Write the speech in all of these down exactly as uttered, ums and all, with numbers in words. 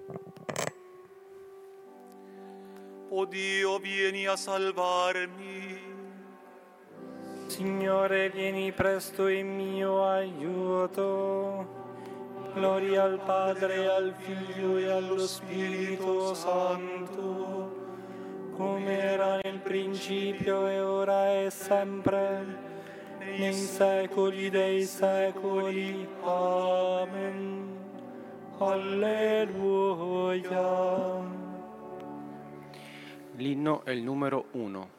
O Dio, vieni a salvarmi. Signore, vieni presto in mio aiuto. Gloria al Padre, al Figlio e allo Spirito Santo, come era nel principio e ora e sempre, nei secoli dei secoli. Amen. Alleluia. L'inno è il numero uno.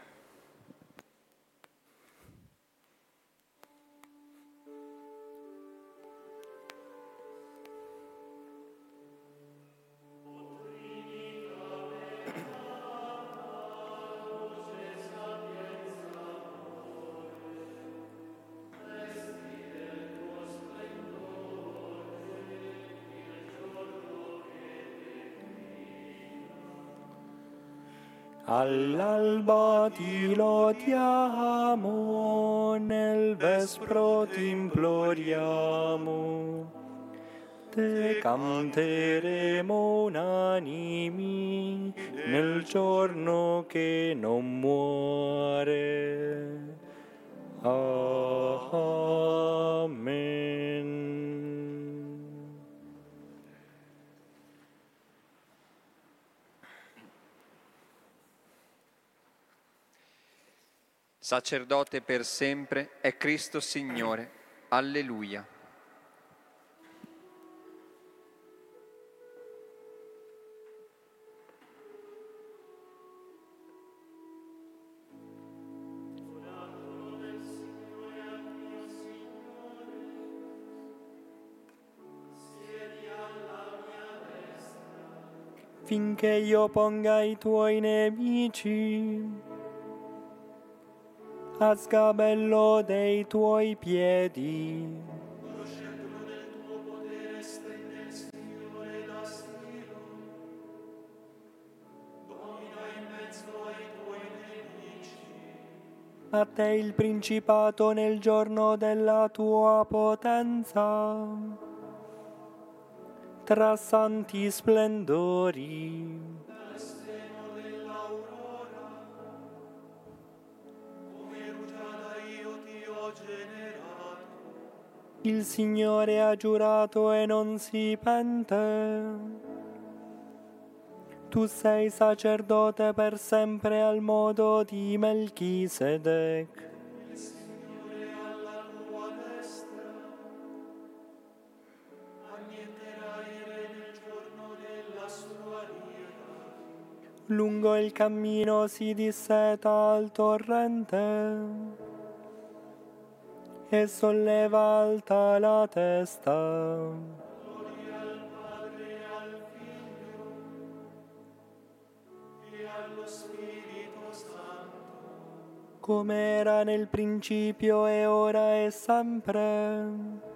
All'alba ti lodiamo, nel vespro ti imploriamo, te canteremo unanimi nel giorno che non muore. Amen. Sacerdote per sempre è Cristo Signore. Alleluia. Finché io ponga i tuoi nemici a sgabello dei tuoi piedi. A te il principato nel giorno della tua potenza, tra santi splendori. Il Signore ha giurato e non si pente. Tu sei sacerdote per sempre al modo di Melchisedec. Il Signore alla tua destra annienterà il re nel giorno della sua ira. Lungo il cammino si disseta al torrente e solleva alta la testa. Gloria al Padre e al Figlio e allo Spirito Santo, Come era nel principio e ora e sempre,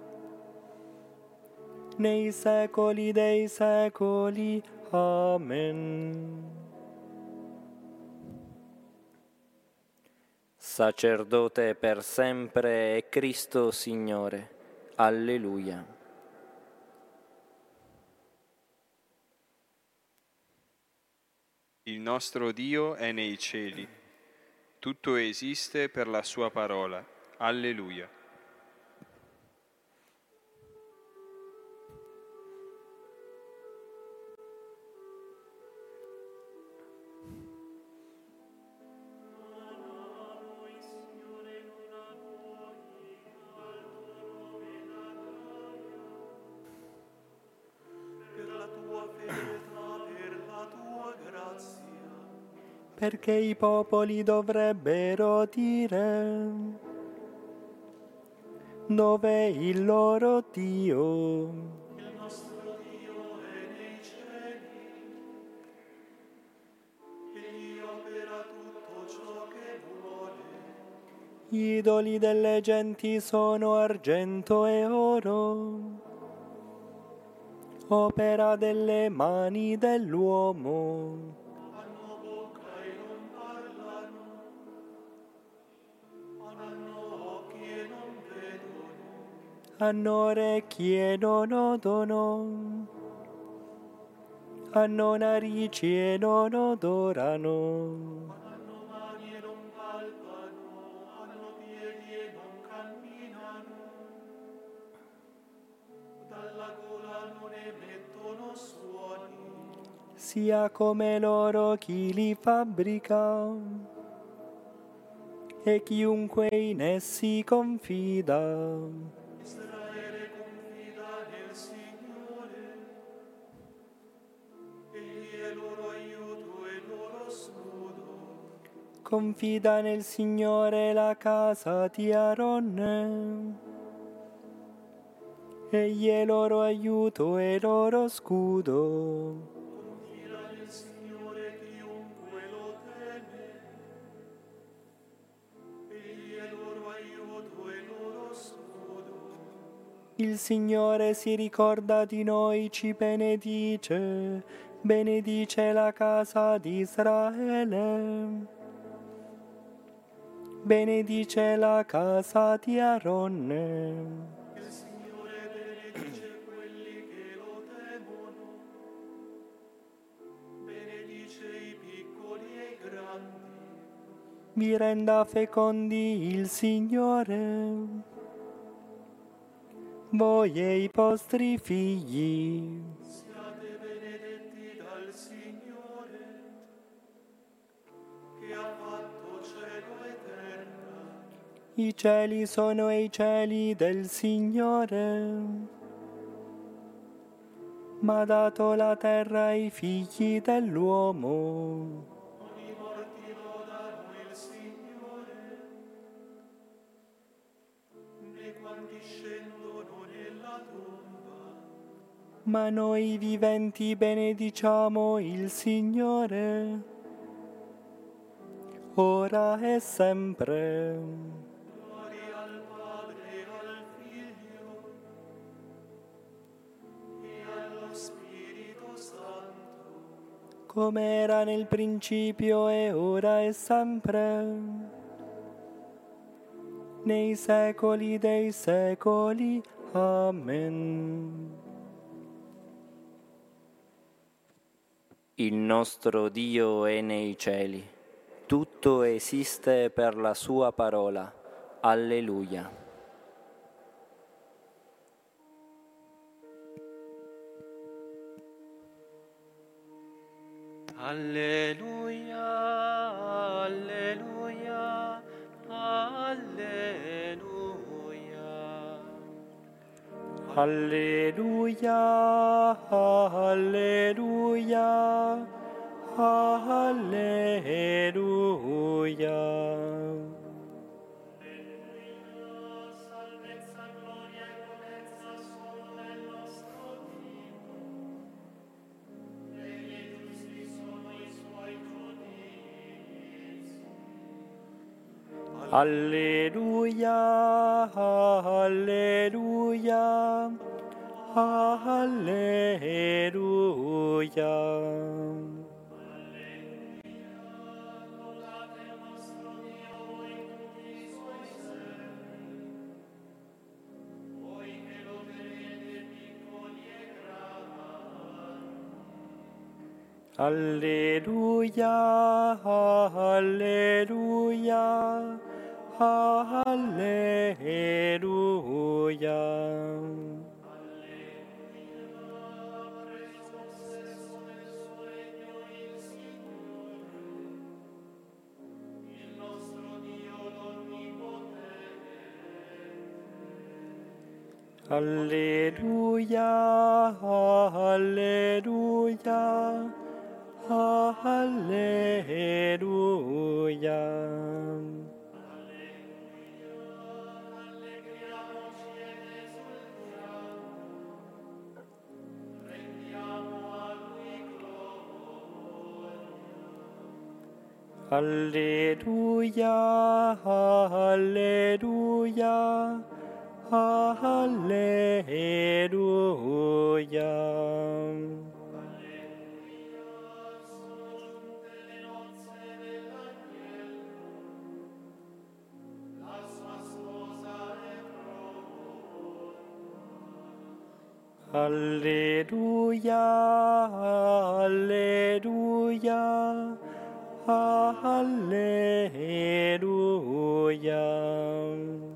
nei secoli dei secoli. Amen. Sacerdote per sempre è Cristo Signore. Alleluia. Il nostro Dio è nei cieli, tutto esiste per la sua parola. Alleluia. Perché i popoli dovrebbero dire: dov'è il loro Dio? il nostro Dio è nei cieli, egli opera tutto ciò che vuole. Gli idoli delle genti sono argento e oro, opera delle mani dell'uomo. Hanno orecchie e non odono, hanno narici e non odorano, hanno mani e non palpano, hanno piedi e non camminano, dalla gola non emettono suoni, sia come loro chi li fabbrica, e chiunque in essi confida. Israele confida nel Signore, egli è loro aiuto e loro scudo. Confida nel Signore la casa di Aaron, egli è loro aiuto e loro scudo. Confida nel Signore chiunque lo teme, egli è loro aiuto e loro scudo. Il Signore si ricorda di noi, ci benedice, benedice la casa di Israele, benedice la casa di Aaron. Il Signore benedice quelli che lo temono, benedice i piccoli e i grandi. Vi renda fecondi il Signore, voi e i vostri figli. Siate benedetti dal Signore, che ha fatto cielo e terra. I cieli sono i cieli del Signore, ma ha dato la terra ai figli dell'uomo. I morti lodano il Signore, né quanti scendono nella tomba. Ma noi viventi benediciamo il Signore, ora e sempre. Gloria al Padre e al Figlio e allo Spirito Santo, Come era nel principio e ora e sempre, nei secoli dei secoli. Amen. Il nostro Dio è nei cieli, tutto esiste per la sua parola. Alleluia. Alleluia, alleluia, alleluia. Alleluia, alleluia, alleluia. salvezza, gloria e potenza sono nel nostro Dio. Egli e giusti sono i suoi giudizi. Alleluia, alleluia, alleluia. Lodate il nostro Dio, voi tutti i suoi servi, voi che lo tenete piccoli e grandi. Alleluia, alleluia, alleluia. Alleluia, alleluia, alleluia. Alleluia, alleluia, alleluia. Alleluia, alleluia, alleluia.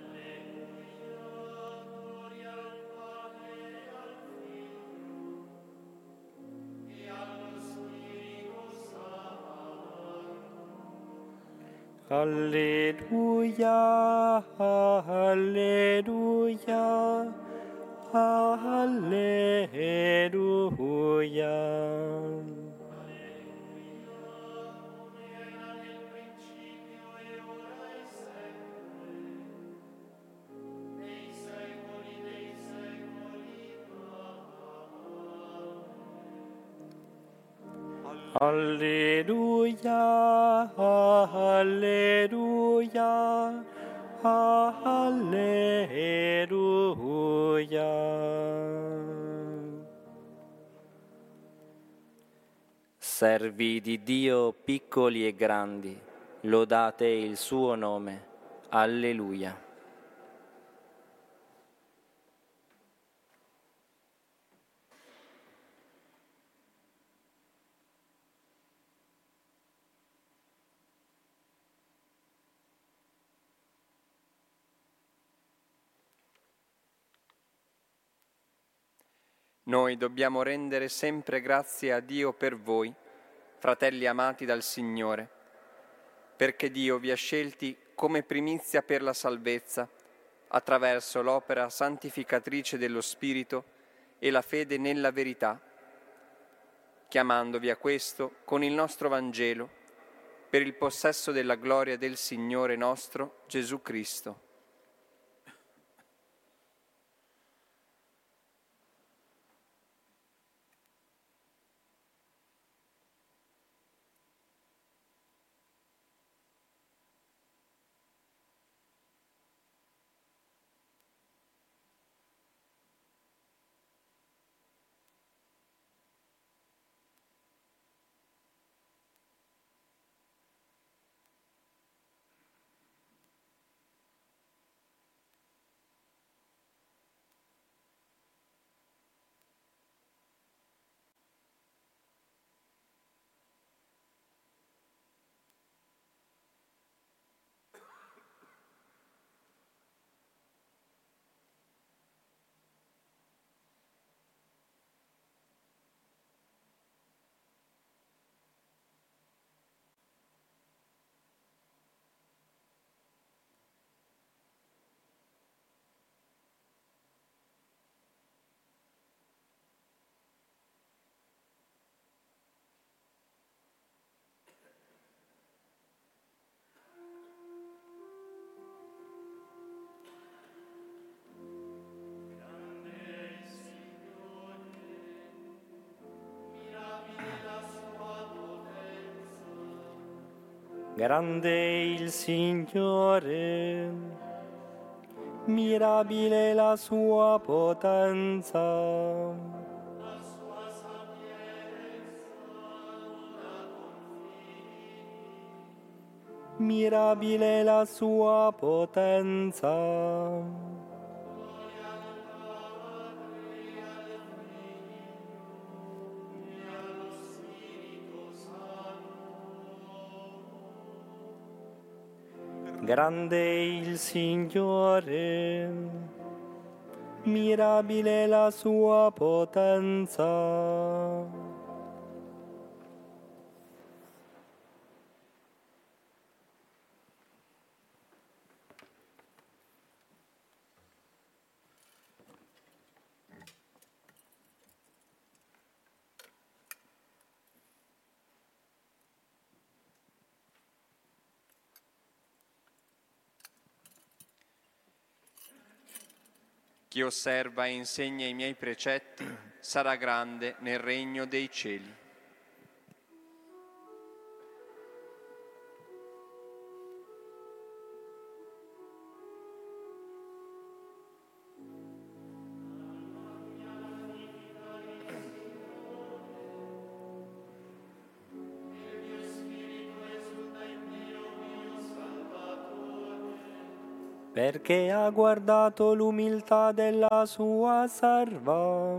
Alleluia, alleluia, alleluia. Alleluia, alleluia, alleluia. Servi di Dio piccoli e grandi, lodate il suo nome. Alleluia. Noi dobbiamo rendere sempre grazie a Dio per voi, fratelli amati dal Signore, perché Dio vi ha scelti come primizia per la salvezza, attraverso l'opera santificatrice dello Spirito e la fede nella verità, chiamandovi a questo con il nostro Vangelo, per il possesso della gloria del Signore nostro Gesù Cristo. Grande il Signore, mirabile la sua potenza. Mirabile la sua potenza. Grande il Signore, mirabile la sua potenza. Chi osserva e insegna i miei precetti sarà grande nel regno dei cieli. perché ha guardato l'umiltà della sua serva.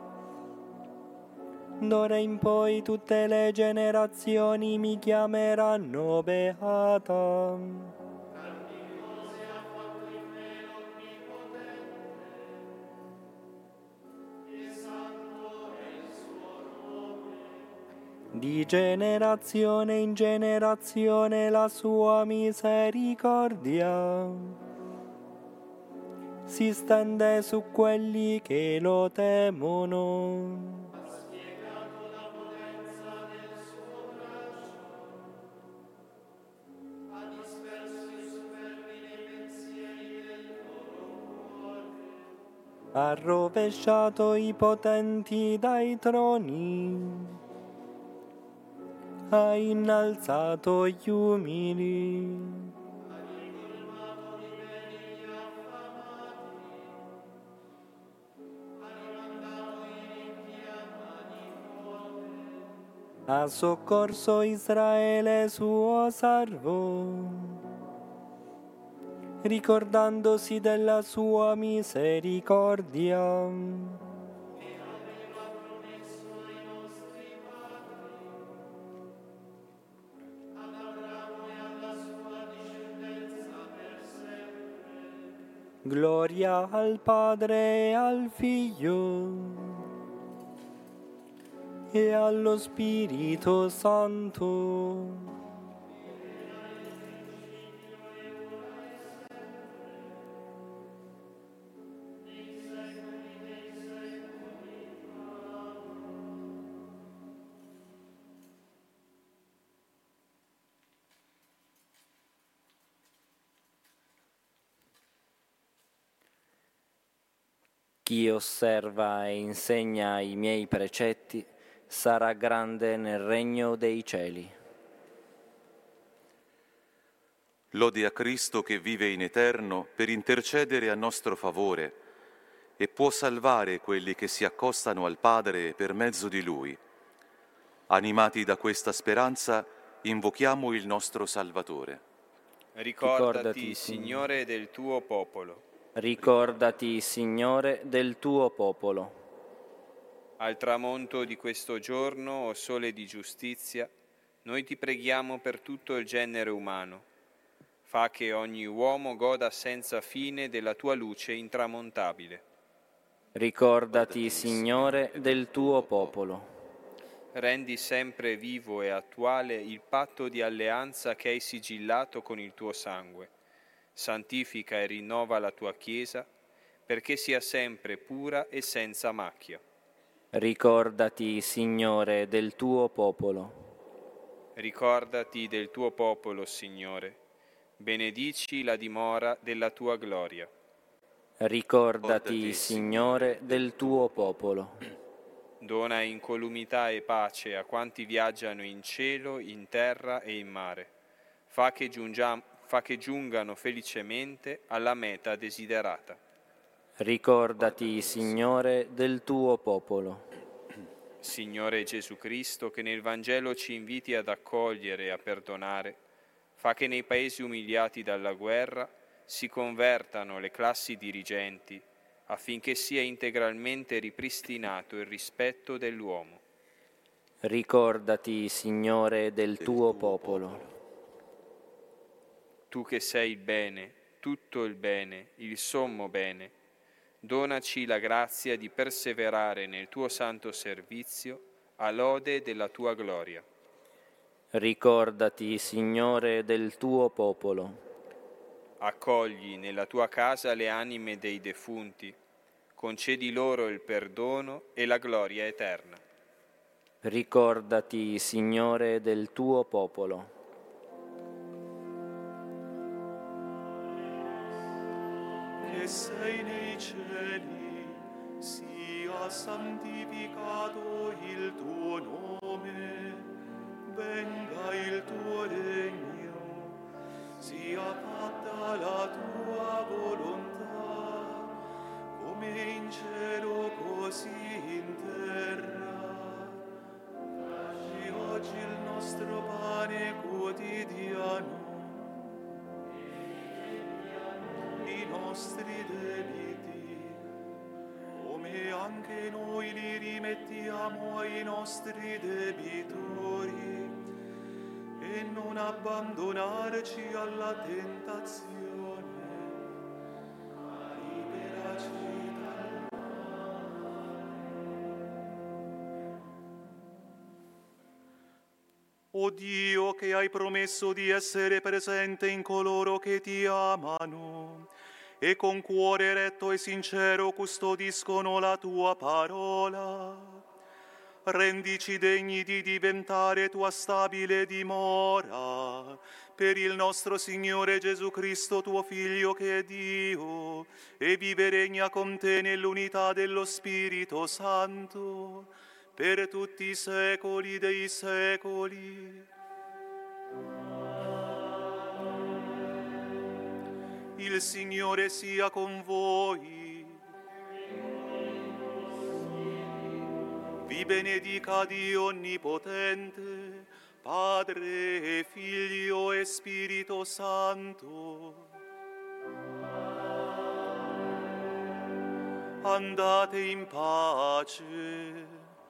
D'ora in poi tutte le generazioni mi chiameranno beata. Di generazione in generazione la sua misericordia si stende su quelli che lo temono. Ha rovesciato i potenti dai troni, ha innalzato gli umili. Ha soccorso Israele suo servo, ricordandosi della sua misericordia. Gloria al Padre e al Figlio e allo Spirito Santo. Chi osserva e insegna i miei precetti sarà grande nel regno dei cieli. Lode a Cristo che vive in eterno per intercedere a nostro favore e può salvare quelli che si accostano al Padre per mezzo di Lui. Animati da questa speranza, invochiamo il nostro Salvatore. Ricordati, Ricordati, Signore, del tuo popolo. Ricordati, Signore, del tuo popolo. Al tramonto di questo giorno, o sole di giustizia, noi ti preghiamo per tutto il genere umano. Fa che ogni uomo goda senza fine della tua luce intramontabile. Ricordati, Signore, del tuo popolo. Rendi sempre vivo e attuale il patto di alleanza che hai sigillato con il tuo sangue. Santifica e rinnova la tua Chiesa, perché sia sempre pura e senza macchia. Ricordati, Signore, del tuo popolo. Ricordati del tuo popolo, Signore. Benedici la dimora della tua gloria. Ricordati, Signore, del tuo popolo. Dona incolumità e pace a quanti viaggiano in cielo, in terra e in mare. Fa che, giungiam- fa che giungano felicemente alla meta desiderata. Ricordati, Signore, del tuo popolo. Signore Gesù Cristo, che nel Vangelo ci inviti ad accogliere e a perdonare, fa che nei paesi umiliati dalla guerra si convertano le classi dirigenti affinché sia integralmente ripristinato il rispetto dell'uomo. Ricordati, Signore, del tuo popolo. Tu che sei il bene, tutto il bene, il sommo bene, donaci la grazia di perseverare nel tuo santo servizio a lode della tua gloria. Ricordati, Signore, del tuo popolo. Accogli nella tua casa le anime dei defunti, concedi loro il perdono e la gloria eterna. Ricordati, Signore, del tuo popolo. Che sei nei cieli, sia santificato il tuo nome, venga il tuo regno, sia fatta la tua volontà, come in cielo così in terra. Dacci oggi il nostro pane quotidiano rimettiamo ai nostri debitori e non abbandonarci alla tentazione, ma liberaci dal O Dio, che hai promesso di essere presente in coloro che ti amano e con cuore retto e sincero custodiscono la tua parola, rendici degni di diventare tua stabile dimora per il nostro Signore Gesù Cristo, tuo Figlio che è Dio e vive e regna con te nell'unità dello Spirito Santo per tutti i secoli dei secoli. Il Signore sia con voi. Vi benedica Dio Onnipotente, Padre e Figlio e Spirito Santo. Andate in pace.